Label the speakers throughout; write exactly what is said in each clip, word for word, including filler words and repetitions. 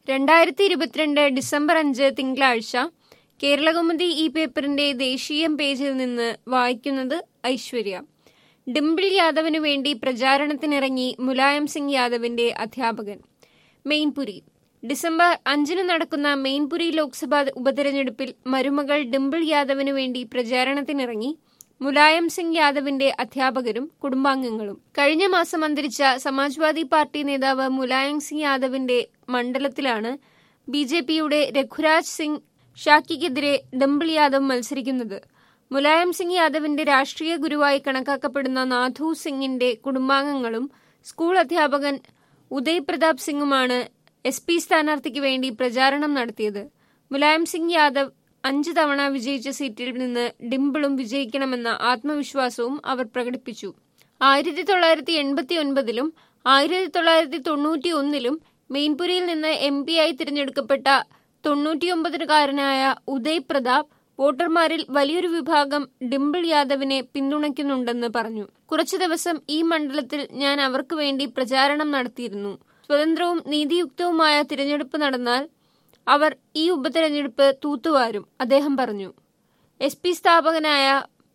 Speaker 1: രണ്ടായിരത്തി ഇരുപത്തിരണ്ട് ഡിസംബർ അഞ്ച് തിങ്കളാഴ്ച കേരളകൗമുദി ഈ പേപ്പറിന്റെ ദേശീയം പേജിൽ നിന്ന് വായിക്കുന്നത് ഐശ്വര്യ. ഡിംപിൾ യാദവിനു വേണ്ടി പ്രചാരണത്തിനിറങ്ങി മുലായം സിംഗ് യാദവിന്റെ അധ്യാപകൻ. മെയിൻപുരി. ഡിസംബർ അഞ്ചിന് നടക്കുന്ന മെയിൻപുരി ലോക്സഭാ ഉപതെരഞ്ഞെടുപ്പിൽ മരുമകൾ ഡിംപിൾ യാദവിനു വേണ്ടി പ്രചാരണത്തിനിറങ്ങി മുലായം സിംഗ് യാദവിന്റെ അധ്യാപകരും കുടുംബാംഗങ്ങളും. കഴിഞ്ഞ മാസം അന്തരിച്ച സമാജ്വാദി പാർട്ടി നേതാവ് മുലായം സിംഗ് യാദവിന്റെ മണ്ഡലത്തിലാണ് ബി ജെ പിയുടെ രഘുരാജ് സിംഗ് ഷാക്കിക്കെതിരെ ഡിംപിൾ യാദവ് മത്സരിക്കുന്നത്. മുലായം സിംഗ് യാദവിന്റെ രാഷ്ട്രീയ ഗുരുവായി കണക്കാക്കപ്പെടുന്ന നാഥു സിംഗിന്റെ കുടുംബാംഗങ്ങളും സ്കൂൾ അധ്യാപകൻ ഉദയ് പ്രതാപ് സിംഗുമാണ് എസ് പി സ്ഥാനാർത്ഥിക്ക് വേണ്ടി പ്രചാരണം നടത്തിയത്. മുലായം സിംഗ് യാദവ് അഞ്ച് തവണ വിജയിച്ച സീറ്റിൽ നിന്ന് ഡിംപിളും വിജയിക്കണമെന്ന ആത്മവിശ്വാസവും അവർ പ്രകടിപ്പിച്ചു. ആയിരത്തി തൊള്ളായിരത്തി എൺപത്തി ഒൻപതിലും ആയിരത്തി തൊള്ളായിരത്തി തൊണ്ണൂറ്റി ഒന്നിലും മെയിൻപുരിയിൽ നിന്ന് എം പി ആയി തിരഞ്ഞെടുക്കപ്പെട്ട തൊണ്ണൂറ്റിയൊമ്പതുകാരനായ ഉദയ് പ്രതാപ് വോട്ടർമാരിൽ വലിയൊരു വിഭാഗം ഡിംപിൾ യാദവിനെ പിന്തുണയ്ക്കുന്നുണ്ടെന്ന് പറഞ്ഞു. കുറച്ചു ദിവസം ഈ മണ്ഡലത്തിൽ ഞാൻ അവർക്ക് വേണ്ടി പ്രചാരണം നടത്തിയിരുന്നു. സ്വതന്ത്രവും നീതിയുക്തവുമായ തിരഞ്ഞെടുപ്പ് നടന്നാൽ അവർ ഈ ഉപതെരഞ്ഞെടുപ്പ് തൂത്തുവാരും, അദ്ദേഹം പറഞ്ഞു. എസ് പി സ്ഥാപകനായ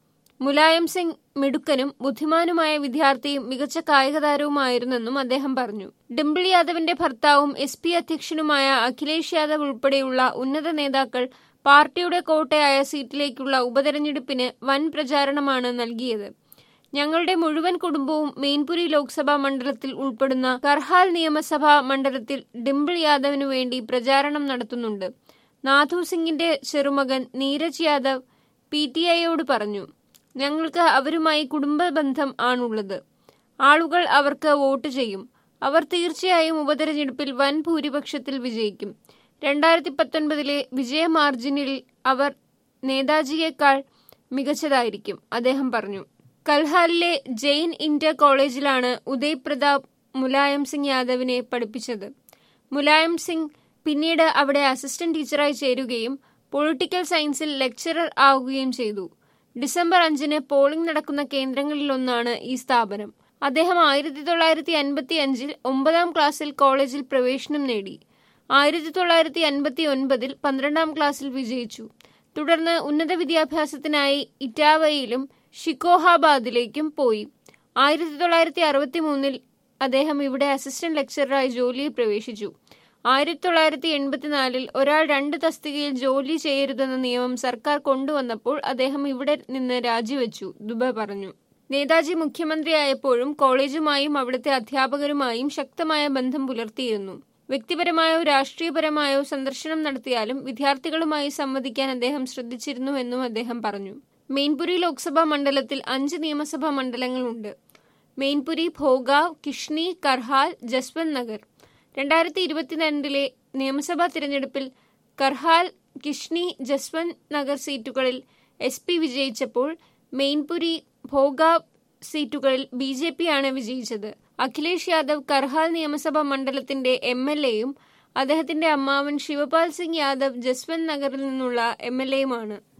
Speaker 1: മുലായം സിംഗ് മിടുക്കനും ബുദ്ധിമാനുമായ വിദ്യാർത്ഥിയും മികച്ച കായിക താരവുമായിരുന്നെന്നും അദ്ദേഹം പറഞ്ഞു. ഡിംപിൾ യാദവിന്റെ ഭർത്താവും എസ് പി അധ്യക്ഷനുമായ അഖിലേഷ് യാദവ് ഉൾപ്പെടെയുള്ള ഉന്നത നേതാക്കൾ പാർട്ടിയുടെ കോട്ടയായ സീറ്റിലേക്കുള്ള ഉപതെരഞ്ഞെടുപ്പിന് വൻ പ്രചാരണമാണ് നൽകിയത്. ഞങ്ങളുടെ മുഴുവൻ കുടുംബവും മെയിൻപുരി ലോക്സഭാ മണ്ഡലത്തിൽ ഉൾപ്പെടുന്ന കർഹാൽ നിയമസഭാ മണ്ഡലത്തിൽ ഡിംപിൾ യാദവിനു വേണ്ടി പ്രചാരണം നടത്തുന്നുണ്ട്. നാഥു സിംഗിന്റെ ചെറുമകൻ നീരജ് യാദവ് പി ടി ഐയോട് പറഞ്ഞു. ഞങ്ങൾക്ക് അവരുമായി കുടുംബ ബന്ധം ആണുള്ളത്. ആളുകൾ അവർക്ക് വോട്ട് ചെയ്യും. അവർ തീർച്ചയായും ഉപതെരഞ്ഞെടുപ്പിൽ വൻ ഭൂരിപക്ഷത്തിൽ വിജയിക്കും. രണ്ടായിരത്തി പത്തൊൻപതിലെ വിജയ മാർജിനിൽ അവർ നേതാജിയേക്കാൾ മികച്ചതായിരിക്കും, അദ്ദേഹം പറഞ്ഞു. കൽഹാലിലെ ജെയിൻ ഇന്റർ കോളേജിലാണ് ഉദയ് പ്രതാപ് മുലായം സിംഗ് യാദവിനെ പഠിപ്പിച്ചത്. മുലായം സിംഗ് പിന്നീട് അവിടെ അസിസ്റ്റന്റ് ടീച്ചറായി ചേരുകയും പൊളിറ്റിക്കൽ സയൻസിൽ ലെക്ചറർ ആവുകയും ചെയ്തു. ഡിസംബർ അഞ്ചിന് പോളിംഗ് നടക്കുന്ന കേന്ദ്രങ്ങളിലൊന്നാണ് ഈ സ്ഥാപനം. അദ്ദേഹം ആയിരത്തി തൊള്ളായിരത്തി അൻപത്തി അഞ്ചിൽ ഒമ്പതാം ക്ലാസ്സിൽ കോളേജിൽ പ്രവേശനം നേടി. ആയിരത്തി തൊള്ളായിരത്തി അൻപത്തി ഒൻപതിൽ പന്ത്രണ്ടാം ക്ലാസ്സിൽ വിജയിച്ചു. തുടർന്ന് ഉന്നത വിദ്യാഭ്യാസത്തിനായി ഇറ്റാവയിലും ഷിക്കോഹാബാദിലേക്കും പോയി. ആയിരത്തി തൊള്ളായിരത്തി അറുപത്തി മൂന്നിൽ അദ്ദേഹം ഇവിടെ അസിസ്റ്റന്റ് ലെക്ചററായി ജോലിയിൽ പ്രവേശിച്ചു. ആയിരത്തി തൊള്ളായിരത്തി എൺപത്തിനാലിൽ ഒരാൾ രണ്ട് തസ്തികയിൽ ജോലി ചെയ്യരുതെന്ന നിയമം സർക്കാർ കൊണ്ടുവന്നപ്പോൾ അദ്ദേഹം ഇവിടെ നിന്ന് രാജിവെച്ചു, ദുബെ പറഞ്ഞു. നേതാജി മുഖ്യമന്ത്രിയായപ്പോഴും കോളേജുമായും അവിടുത്തെ അധ്യാപകരുമായും ശക്തമായ ബന്ധം പുലർത്തിയിരുന്നു. വ്യക്തിപരമായോ രാഷ്ട്രീയപരമായോ സന്ദർശനം നടത്തിയാലും വിദ്യാർത്ഥികളുമായി സംവദിക്കാൻ അദ്ദേഹം ശ്രദ്ധിച്ചിരുന്നുവെന്നും അദ്ദേഹം പറഞ്ഞു. മെയിൻപുരി ലോക്സഭാ മണ്ഡലത്തിൽ അഞ്ച് നിയമസഭാ മണ്ഡലങ്ങളുണ്ട്. മെയിൻപുരി, ഭോഗാവ്, കിഷ്നി, കർഹാൽ, ജസ്വന്ത് നഗർ. രണ്ടായിരത്തി ഇരുപത്തിരണ്ടിലെ നിയമസഭാ തിരഞ്ഞെടുപ്പിൽ കർഹാൽ, കിഷ്നി, ജസ്വന്ത് നഗർ സീറ്റുകളിൽ എസ് പി വിജയിച്ചപ്പോൾ മെയിൻപുരി, ഭോഗാവ് സീറ്റുകളിൽ ബി ജെ പി ആണ് വിജയിച്ചത്. അഖിലേഷ് യാദവ് കർഹാൽ നിയമസഭാ മണ്ഡലത്തിന്റെ എം എൽ എയും അദ്ദേഹത്തിന്റെ അമ്മാവൻ ശിവപാൽ സിംഗ് യാദവ് ജസ്വന്ത് നഗറിൽ നിന്നുള്ള എം എൽ എയുമാണ്.